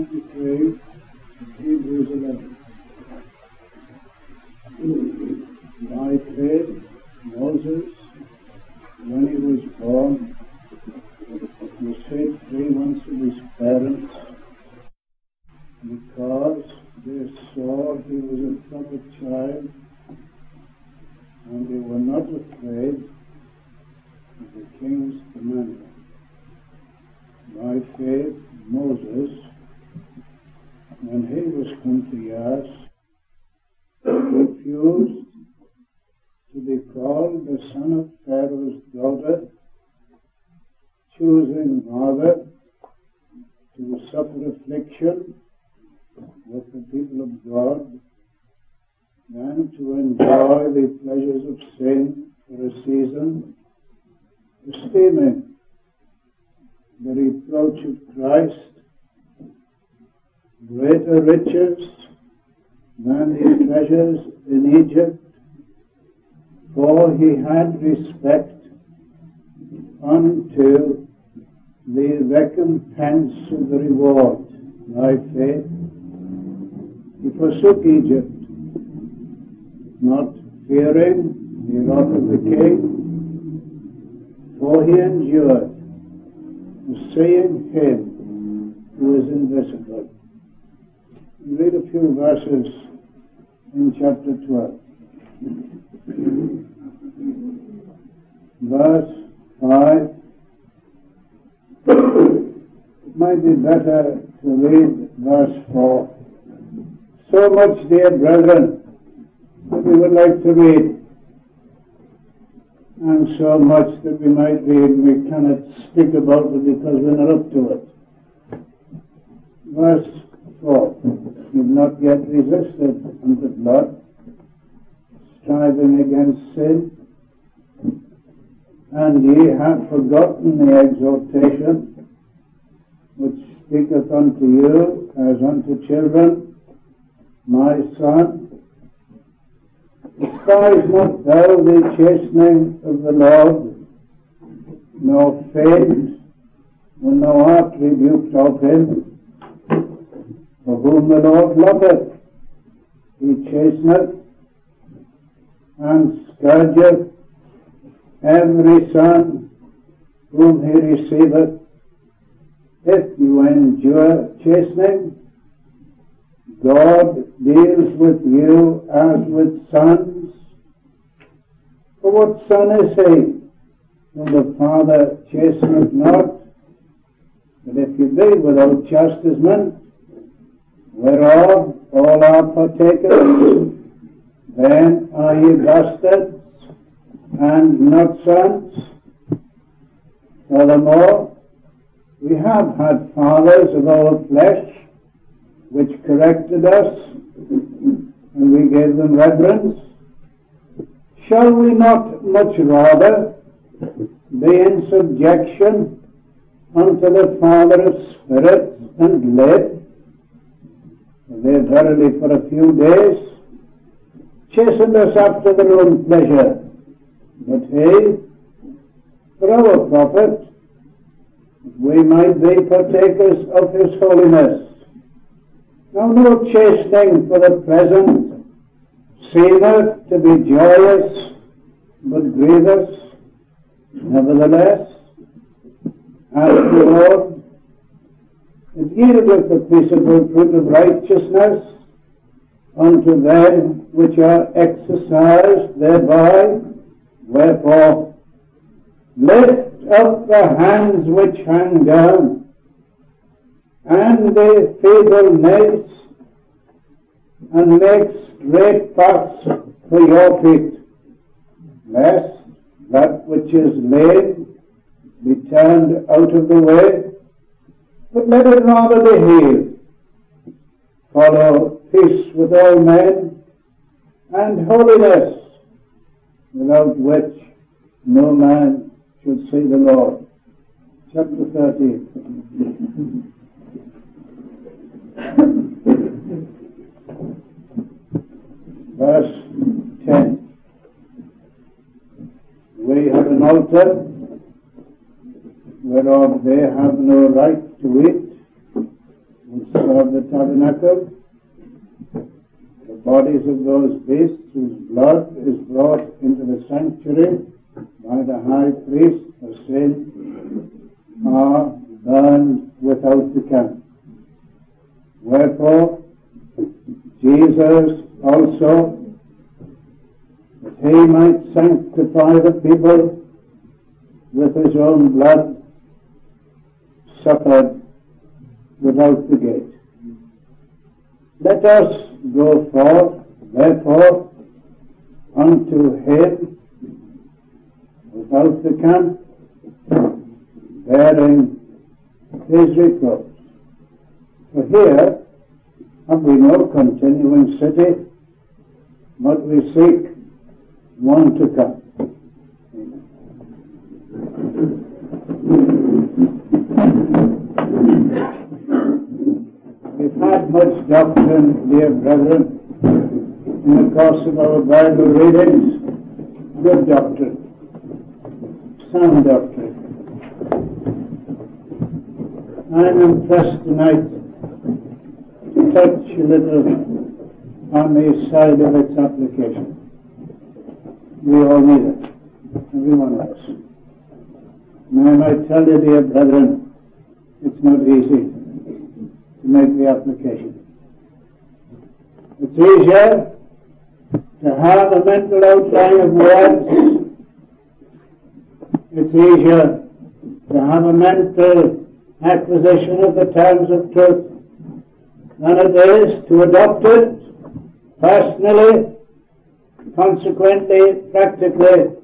23 of Hebrews 11. By faith, Moses, when he was born, was set free once of his parents, because they saw he was a proper child, and they were not afraid of the king's commandment. By faith, Moses, when he was come to years, refused to be called the son of Pharaoh's daughter, choosing rather to suffer affliction with the people of God than to enjoy the pleasures of sin for a season, esteeming the reproach of Christ greater riches than the treasures in Egypt, for he had respect unto the recompense of the reward. By faith he forsook Egypt, not fearing the wrath of the king, for he endured, seeing him who is invisible. We read a few verses in chapter 12. Verse 5. It might be better to read verse 4. So much, dear brethren, that we would like to read, and so much that we might read, we cannot speak about it because we're not up to it. Verse 4. You've not yet resisted unto blood, striving against sin, and ye have forgotten the exhortation which speaketh unto you as unto children. My son, despise not thou the chastening of the Lord, nor faint when thou art rebuked of him. For whom the Lord loveth, he chasteneth, and scourgeth every son whom he receiveth. If you endure chastening, God deals with you as with sons. For what son is he whom the Father chasteneth not? But if you be without chastisement, whereof all are partakers, then are ye bastards, and not sons. Furthermore, we have had fathers of our flesh, which corrected us, and we gave them reverence. Shall we not much rather be in subjection unto the Father of spirits and live? They verily for a few days chastened us after their own pleasure, but he, for our profit, that we might be partakers of his holiness. Now no chastening for the present seemeth to be joyous, but grievous. Nevertheless, afterward it yieldeth the peaceable fruit of righteousness unto them which are exercised thereby. Wherefore, lift up the hands which hang down, and the feeble knees, and make straight paths for your feet, lest that which is lame be turned out of the way, but let it rather be healed. Follow peace with all men, and holiness, without which no man should see the Lord. Chapter 13. Verse 10. We have an altar whereof they have no right to eat, which of the tabernacle, the bodies of those beasts whose blood is brought into the sanctuary by the high priest for sin are burned without the camp. Wherefore, Jesus also, that he might sanctify the people with his own blood, suffered without the gate. Let us go forth, therefore, unto him without the camp, bearing his reproach. For here have we no continuing city, but we seek one to come. We've had much doctrine, dear brethren, in the course of our Bible readings. Good doctrine, sound doctrine. I'm impressed tonight to touch a little on the side of its application. We all need it, every one of us. And I might tell you, dear brethren, it's not easy to make the application. It's easier to have a mental outline of words. It's easier to have a mental acquisition of the terms of truth than it is to adopt it personally, consequently, practically,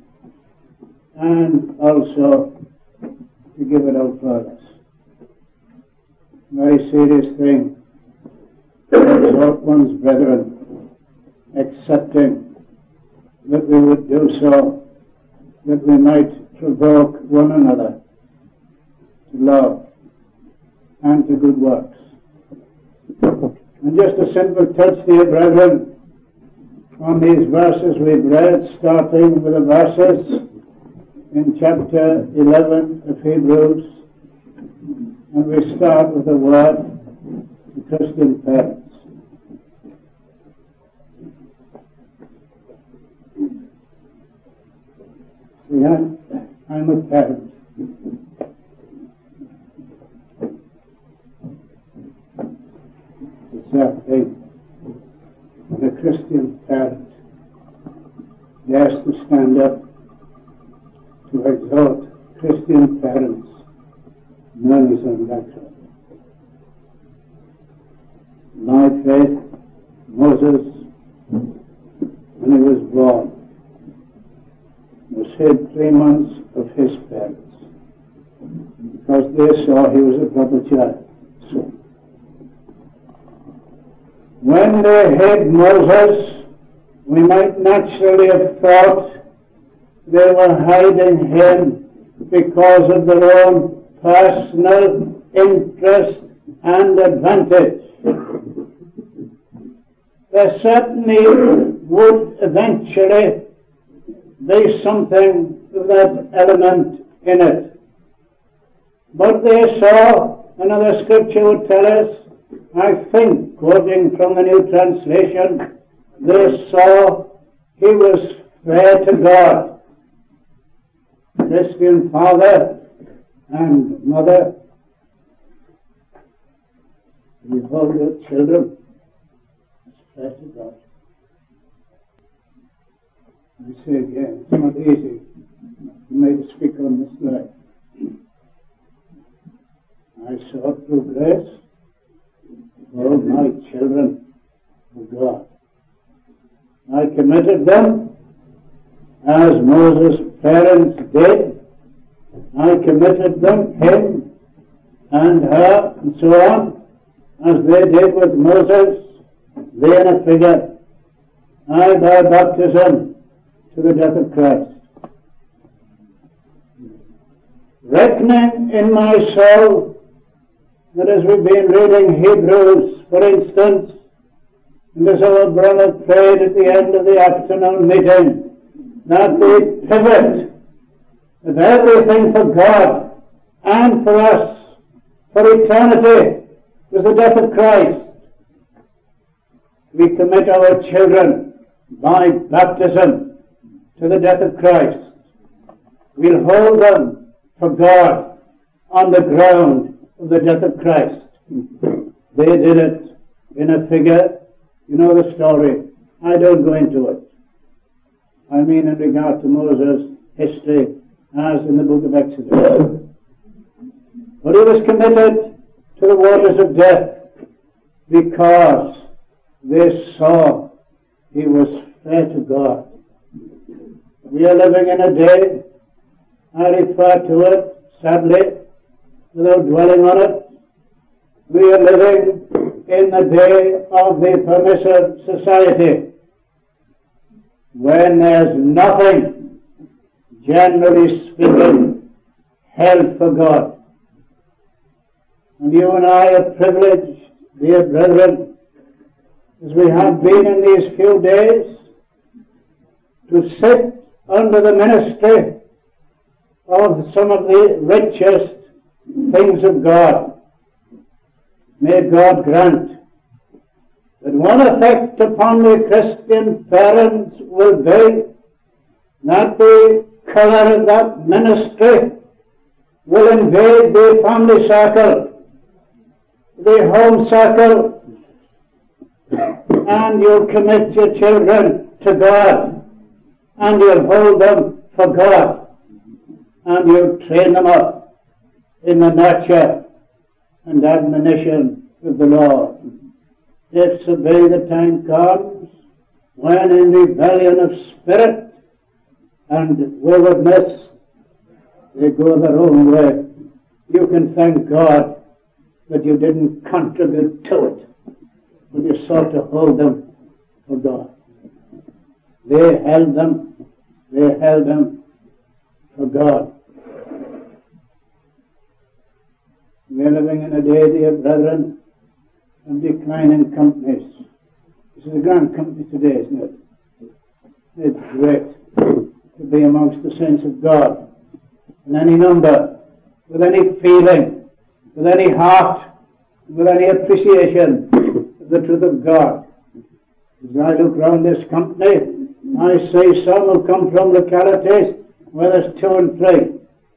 and also to give it out for others. Very serious thing to exhort one's brethren, accepting that we would do so, that we might provoke one another to love and to good works. And just a simple touch, dear brethren, on these verses we've read, starting with the verses in chapter 11 of Hebrews, and we start with a word to Christian parents. I'm a parent. It's a sad thing when a Christian parent dares to stand up to exhort Christian parents, nuns and lecturers. My faith, Moses, when he was born, was hid 3 months of his parents, because they saw he was a proper child. So, when they hid Moses, we might naturally have thought they were hiding him because of their own personal interest and advantage. There certainly would eventually be something of that element in it. But they saw, another scripture would tell us, I think, quoting from the New Translation, they saw he was fair to God. Christian father and mother, you hold your children as fair to God. I say again, it's not easy for me to speak on this night. I saw through grace, hold my children for God. I committed them as Moses' parents did. I committed them, him and her, and so on, as they did with Moses, they in a figure. I by baptism to the death of Christ. Reckoning in my soul that as we've been reading Hebrews, for instance, and as our brother prayed at the end of the afternoon meeting, that the pivot of everything for God and for us, for eternity, was the death of Christ. We commit our children by baptism to the death of Christ. We'll hold them for God on the ground of the death of Christ. They did it in a figure. You know the story. I don't go into it. I mean in regard to Moses' history as in the book of Exodus. But he was committed to the waters of death because they saw he was fair to God. We are living in a day, I refer to it, sadly, without dwelling on it. We are living in the day of the permissive society, when there's nothing, generally speaking, held for God. And you and I are privileged, dear brethren, as we have been in these few days, to sit under the ministry of some of the richest things of God. May God grant that one effect upon the Christian parents will be that the colour of that ministry will invade the family circle, the home circle, and you'll commit your children to God, and you'll hold them for God, and you'll train them up in the nurture and admonition of the Lord. If so be the time comes when in rebellion of spirit and waywardness they go their own way, you can thank God that you didn't contribute to it, but you sought to hold them for God. They held them for God. We are living in a day, dear brethren, of declining companies. This is a grand company today, isn't it? It's great to be amongst the saints of God in any number, with any feeling, with any heart, with any appreciation of the truth of God. As I look round this company, I see some who come from localities where there's 2 and 3,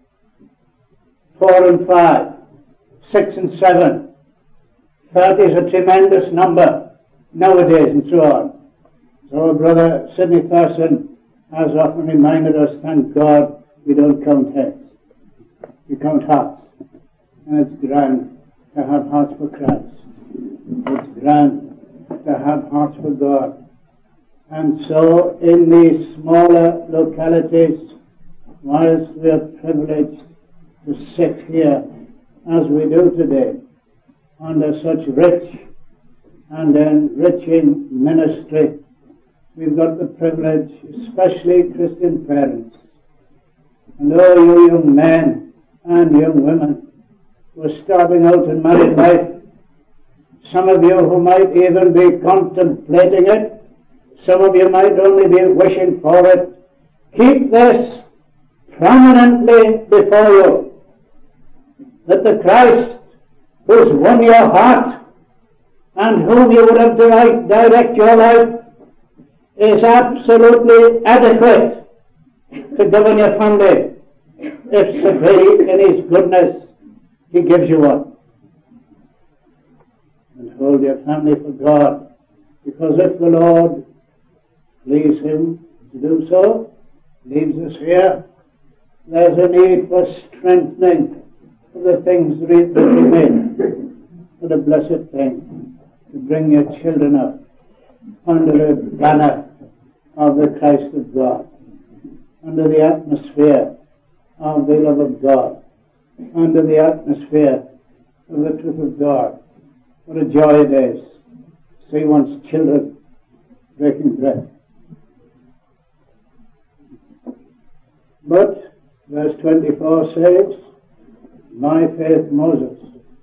4 and 5, 6 and 7. 30 is a tremendous number nowadays, and so on. So our brother Sidney Thurston has often reminded us, thank God we don't count heads. We count hearts. And it's grand to have hearts for Christ. It's grand to have hearts for God. And so in these smaller localities, whilst we are privileged to sit here as we do today, under such rich and enriching ministry, we've got the privilege, especially Christian parents, and all you young men and young women who are starting out in married life, some of you who might even be contemplating it, some of you might only be wishing for it, keep this prominently before you, that the Christ who's won your heart and whom you would have to direct your life is absolutely adequate to govern your family, if so be in his goodness he gives you one. And hold your family for God, because if the Lord please him to do so, leaves us here, there's a need for strengthening of the things that remain. What a blessed thing to bring your children up under the banner of the Christ of God, under the atmosphere of the love of God, under the atmosphere of the truth of God. What a joy it is to see one's children breaking bread. But verse 24 says, my faith Moses.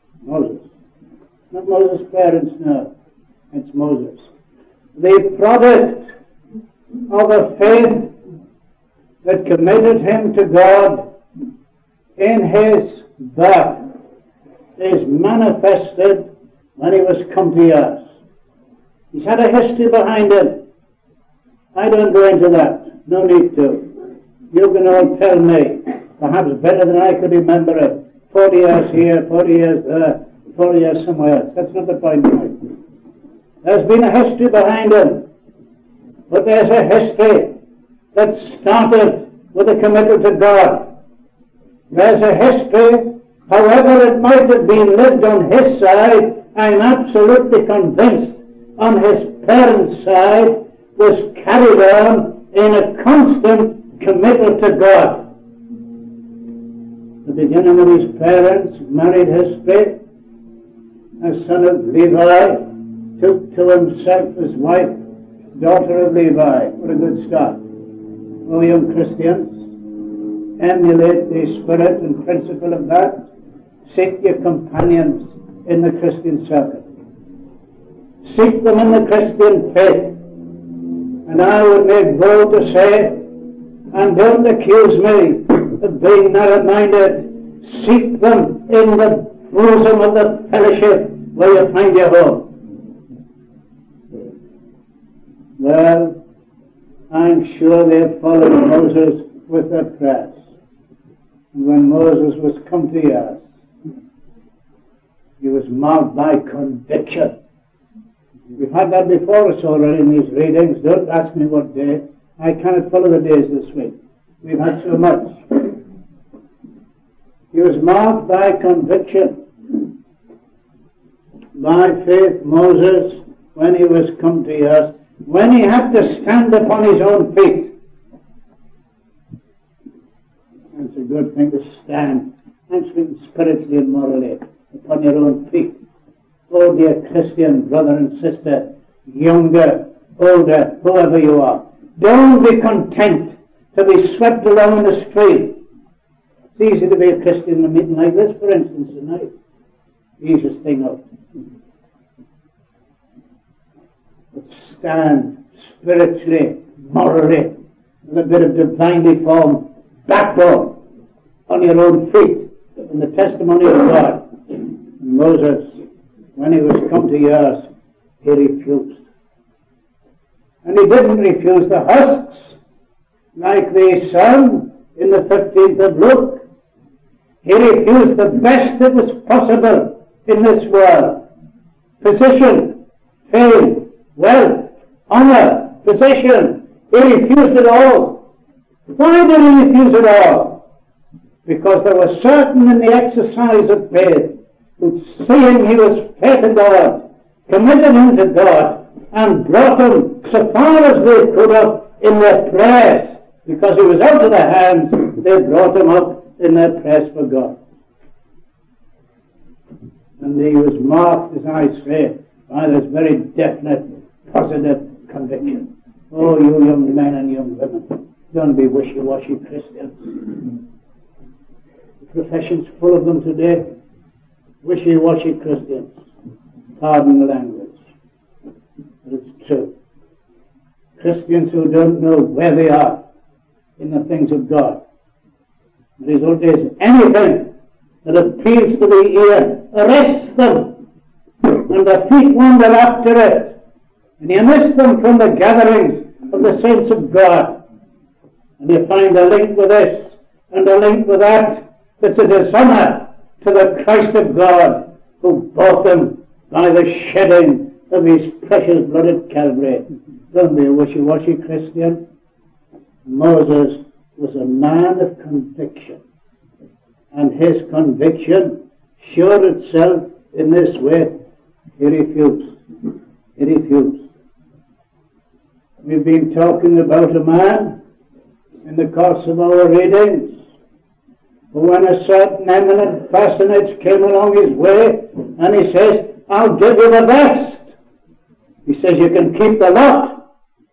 Not Moses' parents, no. It's Moses. The product of a faith that committed him to God in his birth is manifested when he was come to us. He's had a history behind him. I don't go into that. No need to. You can all tell me, perhaps better than I could remember it. 40 years here, 40 years there, 40 years somewhere else. That's not the point, Mike. There's been a history behind him. But there's a history that started with a committal to God. There's a history, however it might have been lived on his side, I'm absolutely convinced on his parents' side, was carried on in a constant committal to God. The beginning with his parents, married history, a son of Levi, took to himself his wife, daughter of Levi. What a good start. Oh, young Christians, emulate the spirit and principle of that. Seek your companions in the Christian circle. Seek them in the Christian faith. And I would make bold to say, and don't accuse me of being narrow-minded, seek them in the bosom of the fellowship where you find your home. Well, I'm sure they followed Moses with their prayers. And when Moses was come to years, he was marked by conviction. We've had that before us already in these readings. Don't ask me what day. I cannot follow the days this week. We've had so much. He was marked by conviction. By faith, Moses, when he was come to years, when he had to stand upon his own feet. It's a good thing to stand. I'm speaking spiritually and morally upon your own feet. Oh, dear Christian brother and sister, younger, older, whoever you are, don't be content to be swept along in the street. It's easy to be a Christian in a meeting like this, for instance, tonight. Easiest thing out. But stand spiritually, morally, with a bit of divinely formed backbone on your own feet in the testimony of God. And Moses, when he was come to years, he refused. And he didn't refuse the husks, like the son in the 15th of Luke. He refused the best that was possible in this world. Position, fame, wealth, honor, possession. He refused it all. Why did he refuse it all? Because there were certain in the exercise of faith who, seeing he was faith in God, committed him to God and brought him so far as they could up in their prayers. Because he was out of their hands, they brought him up in their prayers for God. And he was marked, as I say, by this very definite, positive conviction. Oh, you young men and young women, don't be wishy-washy Christians. The profession's full of them today. Wishy-washy Christians. Pardon the language. But it's true. Christians who don't know where they are in the things of God. The result is anything that appeals to the ear arrests them, and their feet wander after it, and you miss them from the gatherings of the saints of God. And you find a link with this and a link with that that's a dishonor to the Christ of God who bought them by the shedding of his precious blood at Calvary. Don't be a wishy-washy Christian. Moses was a man of conviction, and his conviction showed itself in this way. He refused. He refused. We've been talking about a man in the course of our readings who, when a certain eminent personage came along his way, and he says, I'll give you the best. He says, you can keep the lot.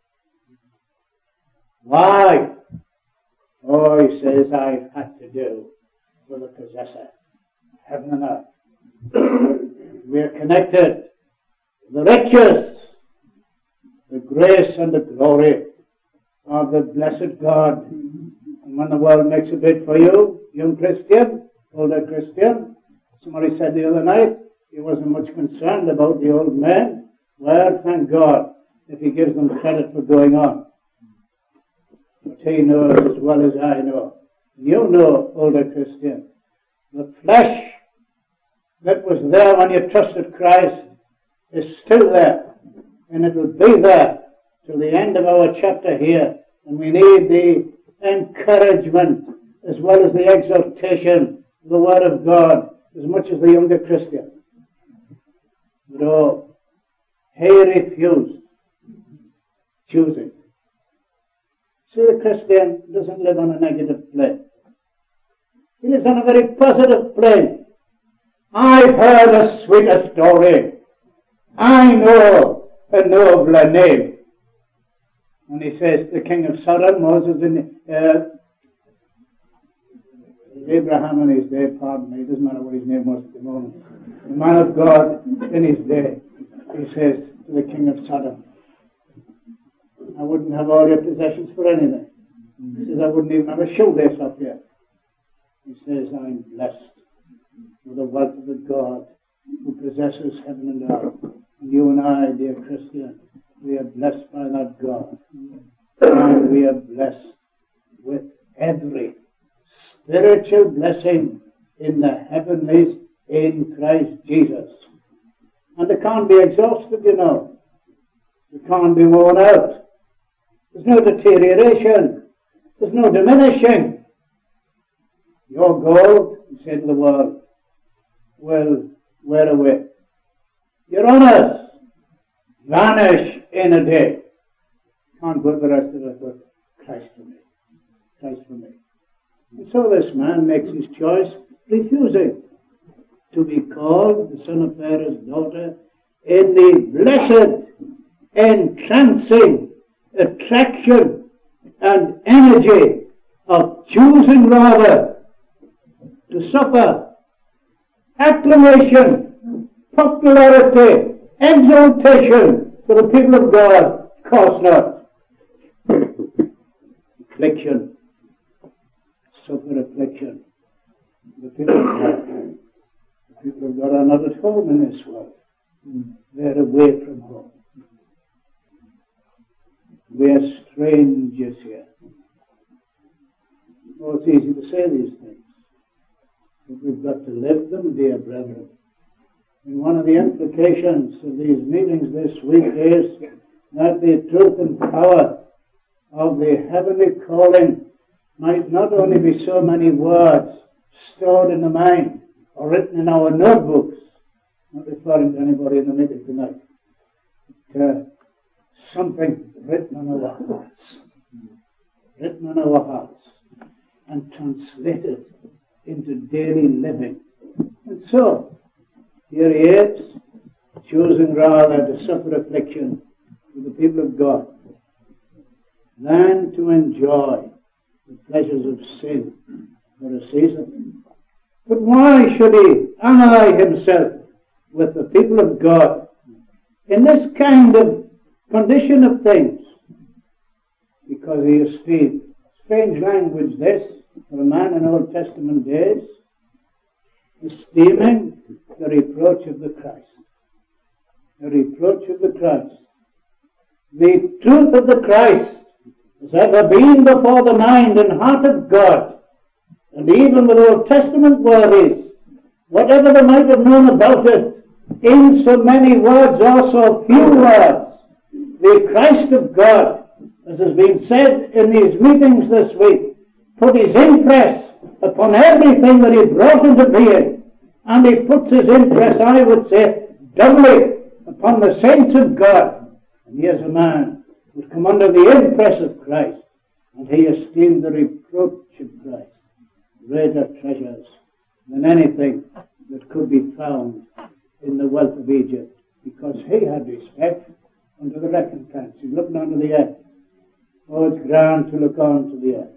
Why? Oh, he says, I've had to do with the possessor, heaven and earth. We're connected. The riches, the grace and the glory of the blessed God. And when the world makes a bid for you, young Christian, older Christian, somebody said the other night, He wasn't much concerned about the old man. Well, thank God if he gives them credit for going on. But he knows as well as I know. You know, older Christian, the flesh that was there when you trusted Christ is still there. And it will be there till the end of our chapter here. And we need the encouragement as well as the exhortation of the Word of God as much as the younger Christian. But oh, he refused choosing. See, the Christian doesn't live on a negative plane. He lives on a very positive plane. I've heard a sweeter story. I know a nobler name. And he says, the king of Sodom, Moses, Abraham in his day, pardon me, it doesn't matter what his name was at the moment. The man of God in his day, he says to the king of Sodom, I wouldn't have all your possessions for anything. He says, I wouldn't even have a shoelace up here. He says, I'm blessed with the wealth of the God who possesses heaven and earth. And you and I, dear Christian, we are blessed by that God. And we are blessed with every spiritual blessing in the heavenlies in Christ Jesus. And they can't be exhausted, you know. They can't be worn out. There's no deterioration. There's no diminishing. Your gold, he said to the world, will wear away. Your honors vanish in a day. Can't put the rest of it, but Christ for me. Christ for me. And so this man makes his choice, refusing to be called the son of Pharaoh's daughter in the blessed, entrancing attraction and energy of choosing rather to suffer acclamation, popularity, exaltation for the people of God, cost not. Affliction, suffer affliction. The people of God are not at home in this world. They're away from home. We are strangers here. Oh, it's easy to say these things, but we've got to live them, dear brethren. And one of the implications of these meetings this week is that the truth and power of the heavenly calling might not only be so many words stored in the mind or written in our notebooks, not referring to anybody in the meeting tonight, but something written on our hearts, and translated into daily living. And so, here he is, choosing rather to suffer affliction with the people of God than to enjoy the pleasures of sin for a season. But why should he ally himself with the people of God in this kind of condition of things? Because he esteemed, strange language this, for a man in Old Testament days, esteeming the reproach of the Christ. The reproach of the Christ. The truth of the Christ has ever been before the mind and heart of God. And even with Old Testament worthies, whatever they might have known about it, in so many words or so few words, the Christ of God, as has been said in these meetings this week, put his impress upon everything that he brought into being. And he puts his impress, I would say, doubly upon the saints of God. And here's a man who's come under the impress of Christ, and he esteemed the reproach of Christ greater treasures than anything that could be found in the wealth of Egypt, because he had respect unto the recompense. He's looking unto the earth. Oh, it's grand to look on to the earth.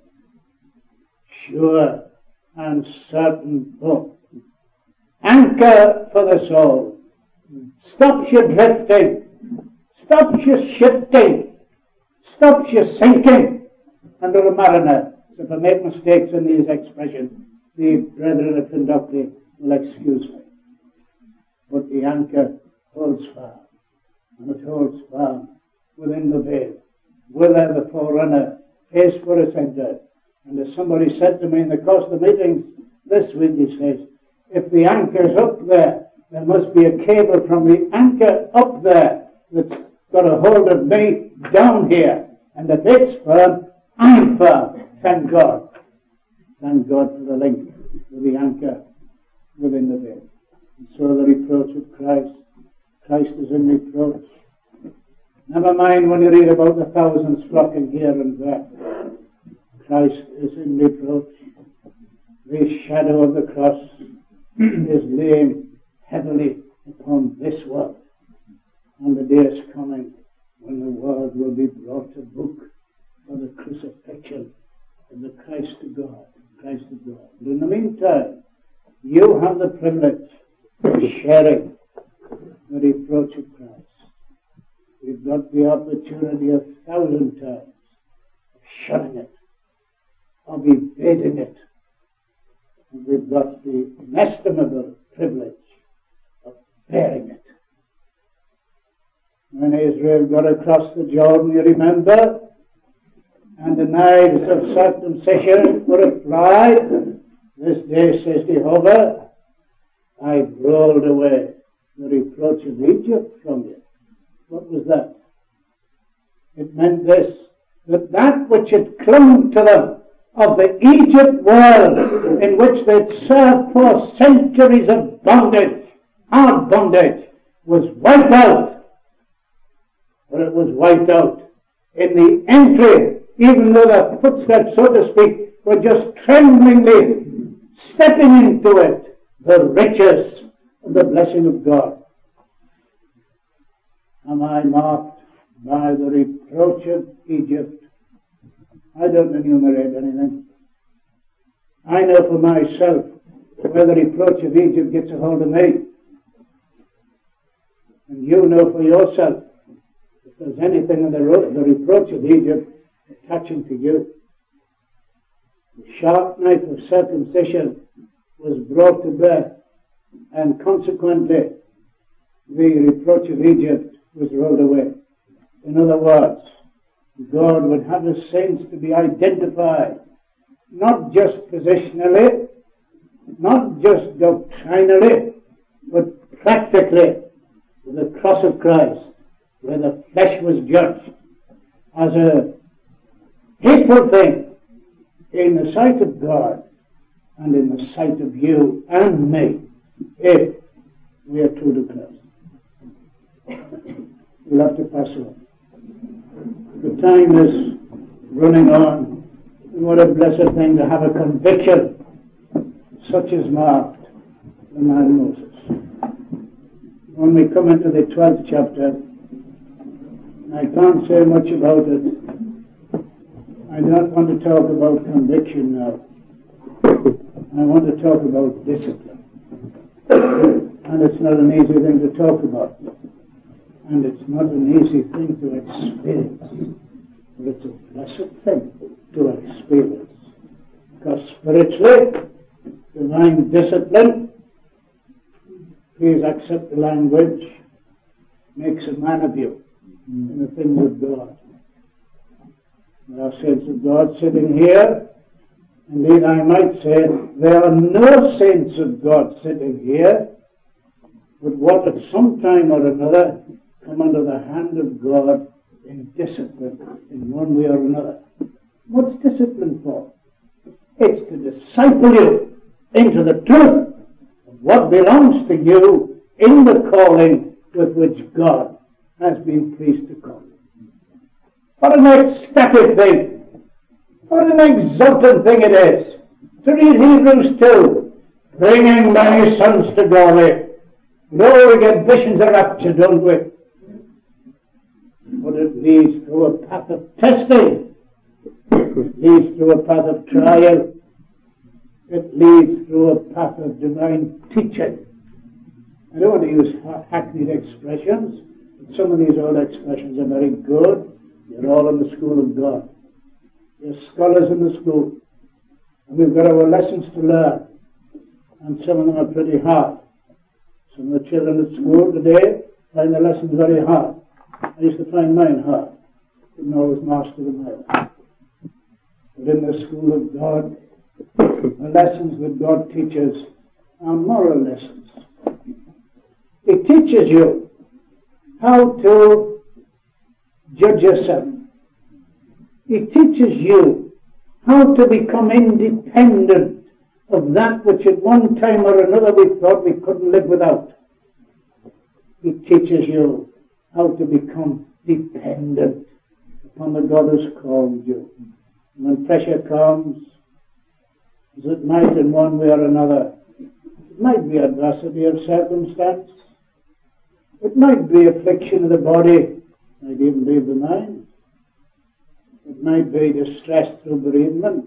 Sure and certain hope. Anchor for the soul. Stops you drifting. Stops you shifting. Stops you sinking under a mariner. So if I make mistakes in these expressions, the brethren at Kentucky will excuse me. but the anchor holds firm, and it holds firm within the veil, whither the forerunner is for its entered. And as somebody said to me in the course of the meetings this week, he says, if the anchor's up there, there must be a cable from the anchor up there that's got a hold of me down here. And if it's firm, I'm firm. Thank God. Thank God for the link with the anchor within the veil. And so the reproach of Christ. Christ is in reproach. Never mind when you read about the thousands flocking here and there. Christ is in reproach. The shadow of the cross is laying heavily upon this world. And the day is coming when the world will be brought to book for the crucifixion of the Christ of God. Christ of God. But in the meantime, you have the privilege of sharing the reproach of Christ. We've got the opportunity 1,000 times of shunning it, of evading it. And we've got the inestimable privilege of bearing it. When Israel got across the Jordan, you remember, and the knives of circumcision were applied, this day, says Jehovah, I've rolled away the reproach of Egypt from you. What was that? It meant this, that which had clung to them of the Egypt world in which they'd served for centuries of bondage, hard bondage, was wiped out. But it was wiped out in the entry, even though the footsteps, so to speak, were just tremblingly stepping into it, the riches of the blessing of God. Am I marked by the reproach of Egypt? I don't enumerate anything. I know for myself where the reproach of Egypt gets a hold of me. And you know for yourself if there's anything in the reproach of Egypt attaching to you. The sharp knife of circumcision was brought to bear, and consequently the reproach of Egypt was rolled away. In other words, God would have his saints to be identified, not just positionally, not just doctrinally, but practically with the cross of Christ, where the flesh was judged as a hateful thing in the sight of God and in the sight of you and me, if we are true to Christ. We'll have to pass on. The time is running on, and what a blessed thing to have a conviction such as marked the man Moses. When we come into the 12th chapter, I can't say much about it. I don't want to talk about conviction now. I want to talk about discipline. And it's not an easy thing to talk about. And it's not an easy thing to experience. But it's a blessed thing to experience. Because spiritually, divine discipline, please accept the language, makes a man of you in the things of God. There are saints of God sitting here. Indeed, I might say there are no saints of God sitting here, but what at some time or another come under the hand of God in discipline in one way or another. What's discipline for? It's to disciple you into the truth of what belongs to you in the calling with which God has been pleased to call you. What an ecstatic thing! What an exultant thing it is to read Hebrews 2, bringing many sons to glory. No, we get visions of rapture, don't we? But it leads through a path of testing. It leads through a path of trial. It leads through a path of divine teaching. I don't want to use hackneyed expressions. But some of these old expressions are very good. You're all in the school of God. You're scholars in the school. And we've got our lessons to learn. And some of them are pretty hard. Some of the children at school today find the lessons very hard. I used to find mine hard. Didn't always master them either. But in the school of God, the lessons that God teaches are moral lessons. He teaches you how to judge yourself. He teaches you how to become independent of that which at one time or another we thought we couldn't live without. He teaches you how to become dependent upon the God who's called you. And when pressure comes, as it might in one way or another, it might be adversity of circumstance, it might be affliction of the body, it might even be of the mind, it might be distress through bereavement,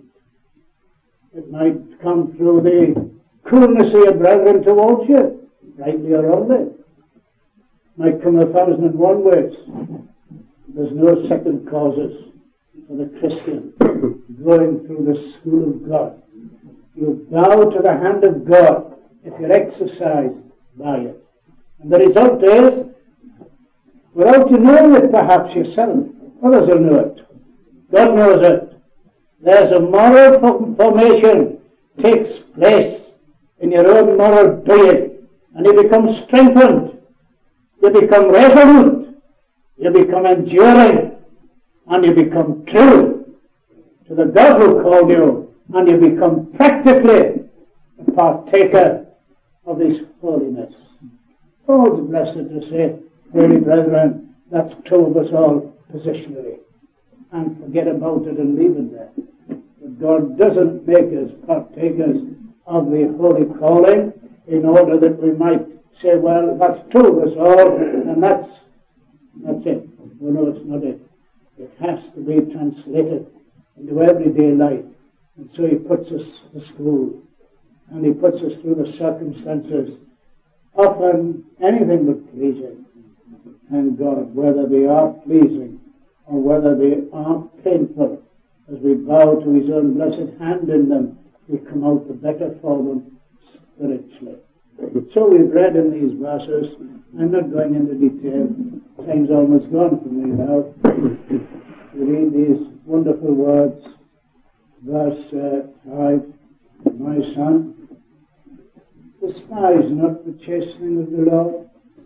it might come through the coolness of your brethren towards you, rightly or wrongly. It might come 1,001 ways. There's no second causes for the Christian going through the school of God. You bow to the hand of God if you're exercised by it. And the result is, without you knowing it perhaps yourself, others will know it. God knows it. There's a moral formation takes place in your own moral being, and you become strengthened, you become resolute, you become enduring, and you become true to the God who called you, and you become practically a partaker of His holiness. Oh, it's blessed to say, holy brethren, that's true of us all positionally, and forget about it and leave it there. But God doesn't make us partakers of the holy calling in order that we might say, well, that's true of us all, and that's it. Well, no, it's not it. It has to be translated into everyday life. And so He puts us to school, and He puts us through the circumstances, often anything but pleasing. And God, whether they are pleasing or whether they are painful, as we bow to His own blessed hand in them, we come out the better for them spiritually. So we've read in these verses, I'm not going into detail, time's almost gone for me now. We read these wonderful words, verse 5, my son, despise not the chastening of the Lord.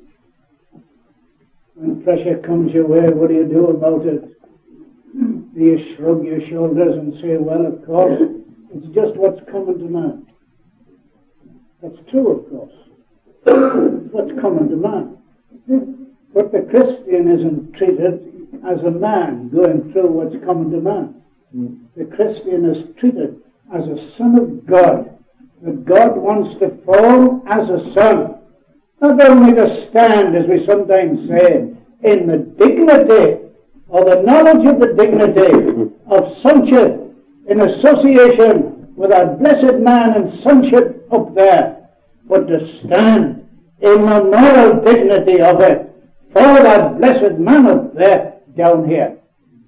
When pressure comes your way, what do you do about it? Do you shrug your shoulders and say, well, of course, it's just what's common to man? That's true, of course. It's what's common to man. But the Christian isn't treated as a man going through what's common to man. The Christian is treated as a son of God, that God wants to form as a son. Not only to stand, as we sometimes say, in the dignity or the knowledge of the dignity of sonship in association with our blessed man and sonship up there, but to stand in the moral dignity of it for that blessed man up there down here.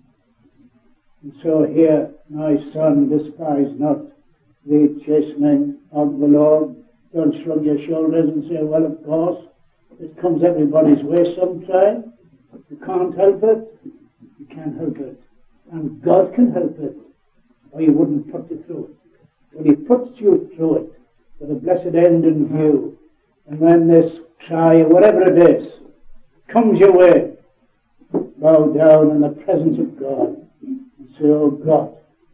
And so here, my son, despise not the chastening of the Lord. Don't shrug your shoulders and say, well, of course, it comes everybody's way sometime. You can't help it. You can't help it. And God can help it, or He wouldn't put you through it. When He puts you through it with a blessed end in view, and when this try, whatever it is, comes your way, bow down in the presence of God and say, oh God,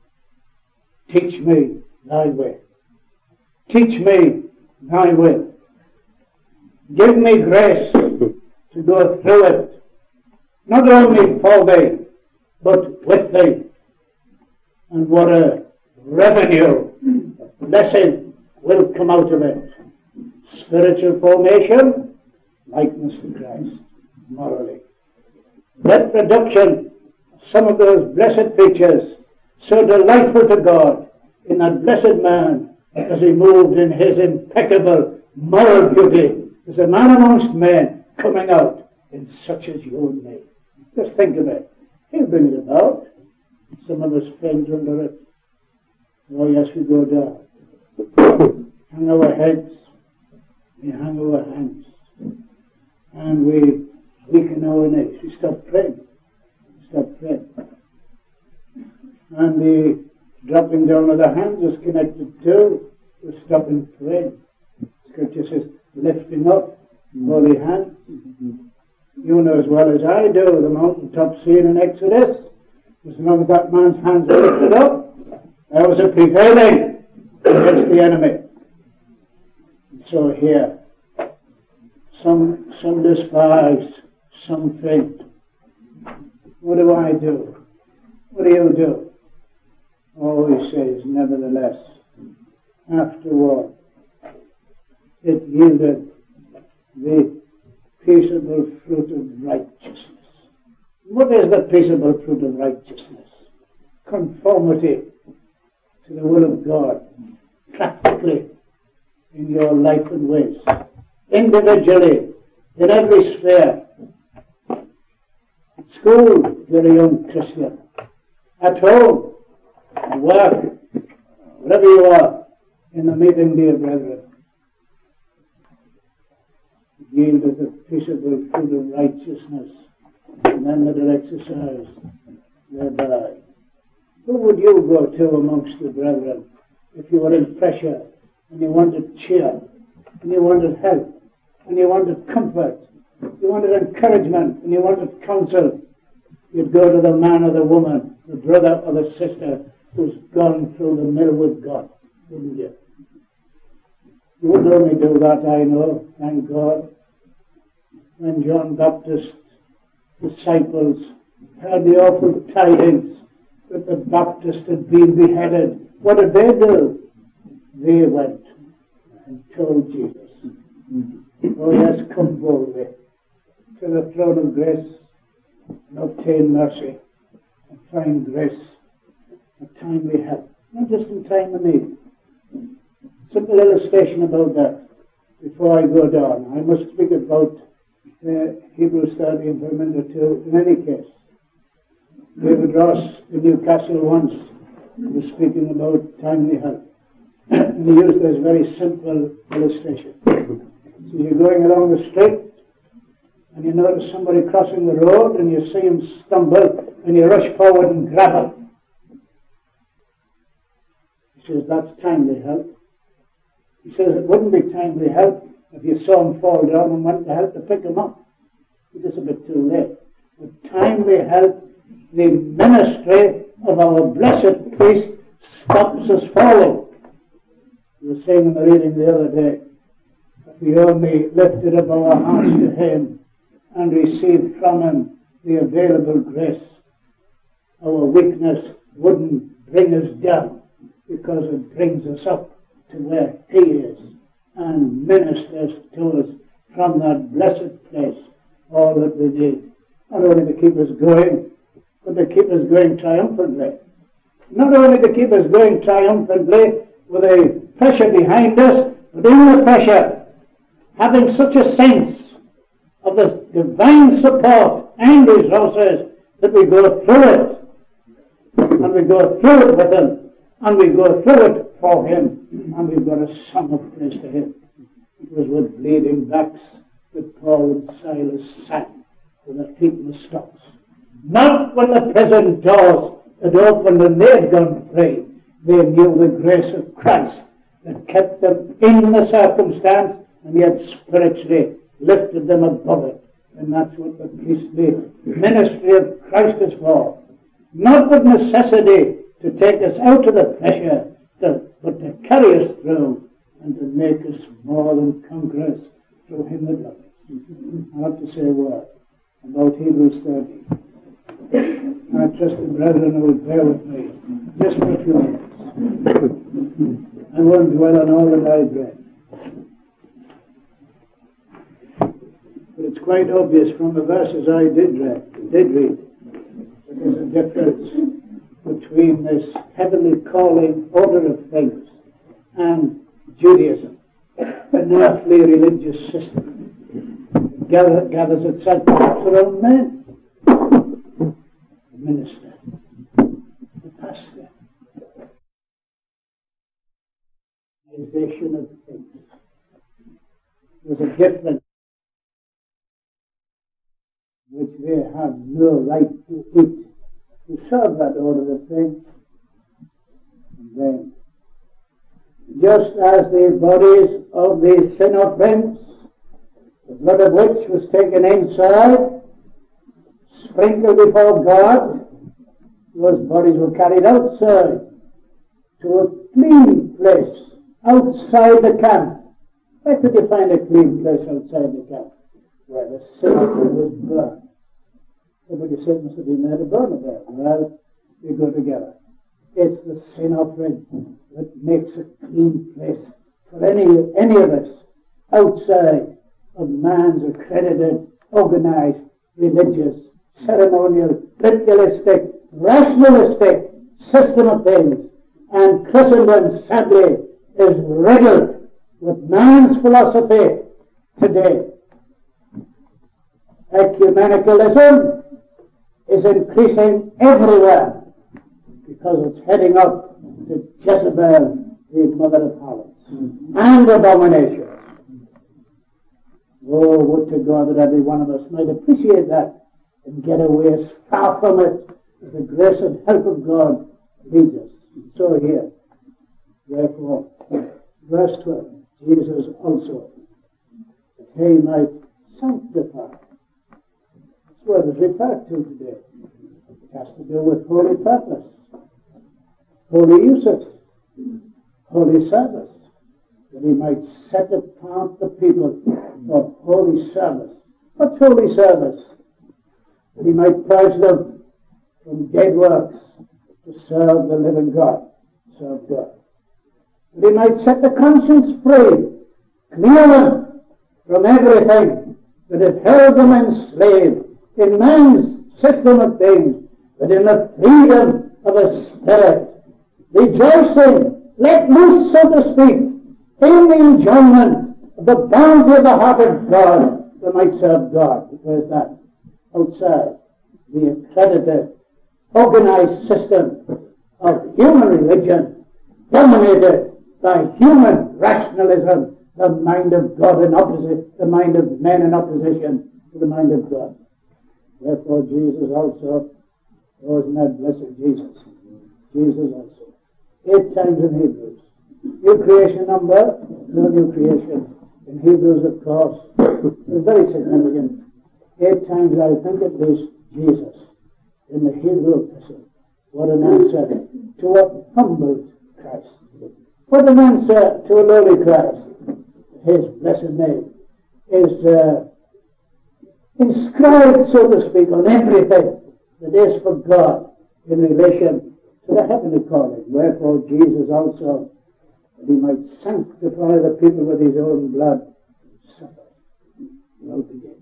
teach me Thy way. Teach me Thy will. Give me grace to go through it, not only for Thee, but with Thee. And what a revenue, a blessing will come out of it. Spiritual formation, likeness to Christ, morally. Reproduction of some of those blessed features, so delightful to God in that blessed man, as he moved in his impeccable moral beauty, as a man amongst men coming out in such as you and me. Just think of it. He'll bring it about. Some of us faint under it. Oh yes, we go down. Hang our heads. We hang our hands. and we weaken our knees. We stop praying. And the dropping down of the hands is connected to the stopping praying. Scripture says, lifting up holy hands. You know as well as I do the mountaintop scene in Exodus. As long as that man's hands were lifted up, there was a prevailing against the enemy. And so here, some despise, some faint. What do I do? What do you do? Oh, he says, nevertheless, afterward, it yielded the peaceable fruit of righteousness. What is the peaceable fruit of righteousness? Conformity to the will of God, practically in your life and ways, individually, in every sphere. At school, you're a young Christian. At home, at work, wherever you are, in the meeting, dear brethren. Yielded the peaceable fruit of righteousness, and then let it exercise thereby. Who would you go to amongst the brethren if you were in pressure, and you wanted cheer, and you wanted help, and you wanted comfort, you wanted encouragement, and you wanted counsel? You'd go to the man or the woman, the brother or the sister who's gone through the mill with God, wouldn't you? You wouldn't only do that, I know, thank God. When John Baptist's disciples heard the awful tidings that the Baptist had been beheaded, what did they do? They went and told Jesus, oh yes, come boldly to the throne of grace and obtain mercy and find grace and timely help. Not just in time of need. Simple illustration about that before I go down. I must speak about Hebrews 13 for a minute or two. In any case, David Ross in Newcastle once was speaking about timely help. And he used this very simple illustration. So you're going along the street and you notice somebody crossing the road and you see him stumble and you rush forward and grab him. He says, that's timely help. He says it wouldn't be timely help if you saw him fall down and went to help to pick him up. It's just a bit too late. But timely help, the ministry of our blessed priest stops us falling. We were saying in the reading the other day, if we only lifted up our hearts to him and received from him the available grace, our weakness wouldn't bring us down, because it brings us up to where he is and ministers to us from that blessed place all that we need. Not only to keep us going, but to keep us going triumphantly. Not only to keep us going triumphantly with a pressure behind us, but in the pressure, having such a sense of the divine support and resources that we go through it. And we go through it with him. And we go through it for him. And we've got a song of praise to him. It was with bleeding backs that Paul and Silas sang with their feet in the stocks. Not when the prison doors had opened and they had gone free. They knew the grace of Christ that kept them in the circumstance and yet spiritually lifted them above it. And that's what the priestly ministry of Christ is for. Not with necessity to take us out of the pressure, but to carry us through and to make us more than conquerors through him that loves us. I have to say a word about Hebrews 13. I trust the brethren will bear with me just for a few minutes. I won't dwell on all that I've read. But it's quite obvious from the verses I did read, that there's a difference between this heavenly calling order of things and Judaism, an earthly religious system that gathers itself for all men. The minister, the pastor, the organization of things. There's a difference they have no right to eat, to serve that order of things. And then, just as the bodies of the sin offerings, the blood of which was taken inside, sprinkled before God, those bodies were carried outside to a clean place outside the camp. Where could you find a clean place outside the camp? Where the sin offering was burned. Somebody said, must have been there to burn it there. Well, they go together. It's the sin offering that makes a clean place for any of us outside of man's accredited, organized, religious, ceremonial, ritualistic, rationalistic system of things. And Christendom, sadly, is riddled with man's philosophy today. Ecumenicalism is increasing everywhere because it's heading up to Jezebel, the mother of harlots, and abomination. Oh, would to God that every one of us might appreciate that and get away as far from it as the grace and help of God leads us. So here, therefore, verse 12, Jesus also, that he might sanctify. That's what is referred to today. It has to do with holy purpose, holy uses, holy service, that he might set apart the people for holy service. What's holy service? That he might purge them from dead works to serve the living God, serve God. That he might set the conscience free, clear them from everything that had held them enslaved in man's system of things, but in the freedom of a spirit, rejoicing, let loose, so to speak, in the enjoyment of the bounty of the heart of God, they might serve God. Where's that? Outside the accredited, organized system of human religion, dominated by human rationalism, the mind of God in opposite, the mind of men in opposition to the mind of God. Therefore, Jesus also, oh, isn't that blessed Jesus? Jesus also. 8 times in Hebrews. New creation number, no new creation. In Hebrews, of course, it's very significant. 8 times, I think at least, Jesus in the Hebrew epistle. What an answer to a humble Christ. What an answer to a lowly Christ. His blessed name is inscribed, so to speak, on everything that is for God in relation to the heavenly calling. Wherefore Jesus also, that he might sanctify the people with his own blood, suffered. Well beginning.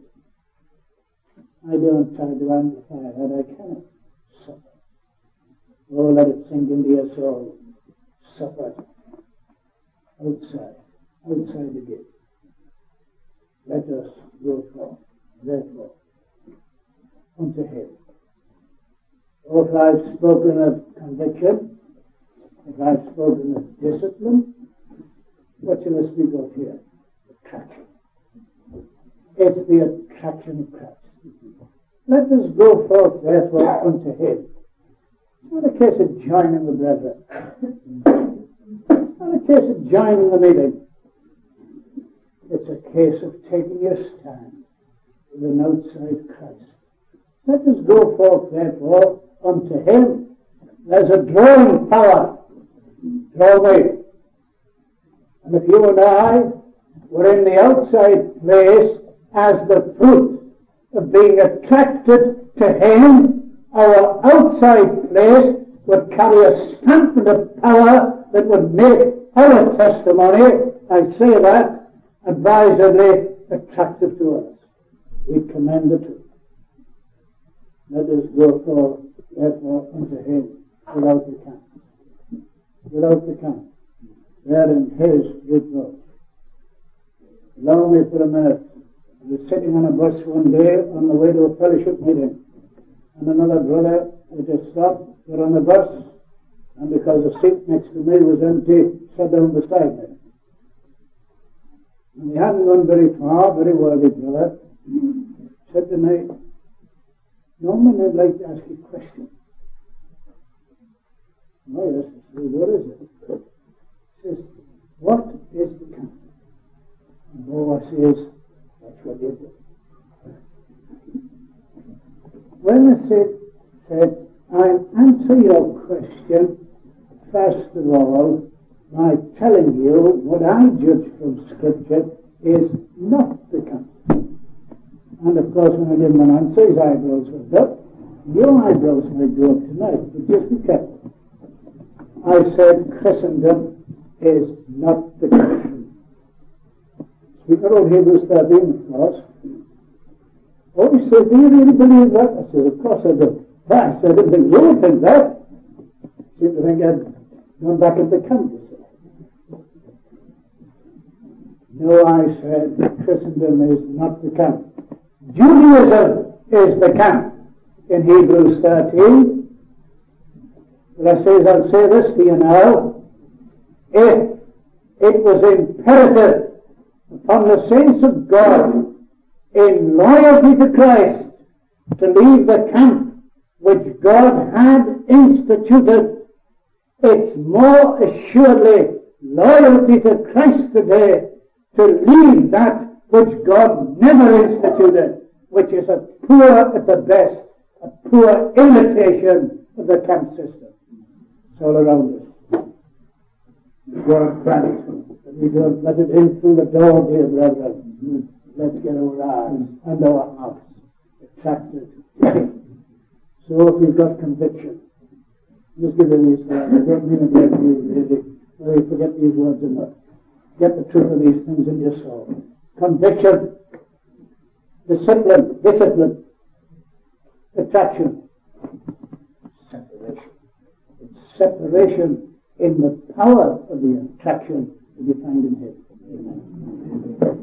I don't try to amplify that. I cannot. Suffer. Oh, let it sink into your soul. Suffer. Outside the gate. Let us go forth, therefore, unto him. Oh, if I've spoken of conviction, if I've spoken of discipline, what shall I speak of here? Attraction. It's the attraction of Christ. Let us go forth, therefore, unto him. It's not a case of joining the brethren. It's not a case of joining the meeting. It's a case of taking your stand with an outside Christ. Let us go forth, therefore, unto him. There's a drawing power. Draw me. And if you and I were in the outside place as the fruit of being attracted to him, our outside place would carry a stamp and a power that would make our testimony, I say that, advisedly attractive to us. We commend the truth. Let us go forth, therefore, unto him without the camp. Without the camp. There in his reproach. Allow me for a minute. I was sitting on a bus one day on the way to a fellowship meeting, and another brother had just stopped, got on the bus, and because the seat next to me was empty, sat down beside me. And we hadn't gone very far, very worthy brother, said to me, Norman, I'd like to ask you a question. Oh, yes, I say, what is it? He says, what is the camp? And Boaz says, that's what you do. When I said, I'll answer your question, first of all, by telling you what I judge from Scripture is not the camp. And of course, when I give him an answer, his eyebrows went up. Your eyebrows might go up tonight, but just be careful. I said Christendom is not the camp. Speaking of Hebrews 13, of course. Oh, he said, do you really believe that? I said, of course I do. But I said, I think you would think that. I seem to think I'd gone back at the camp, you see. No, I said, Christendom is not the camp. Judaism is the camp in Hebrews 13. But I'll say this to you now. If it was imperative upon the saints of God in loyalty to Christ to leave the camp which God had instituted, it's more assuredly loyalty to Christ today to leave that which God never instituted, which is a poor, at the best, a poor imitation of the camp system. It's all around us. God grant that we don't let it in through the door, dear brethren. Let's get our eyes and our hearts attracted to Him. So if you've got conviction, just give it these words. I don't mean it like you forget these words enough. Get the truth of these things in your soul. Conviction, discipline, attraction, separation. It's separation in the power of the attraction that you find in Him.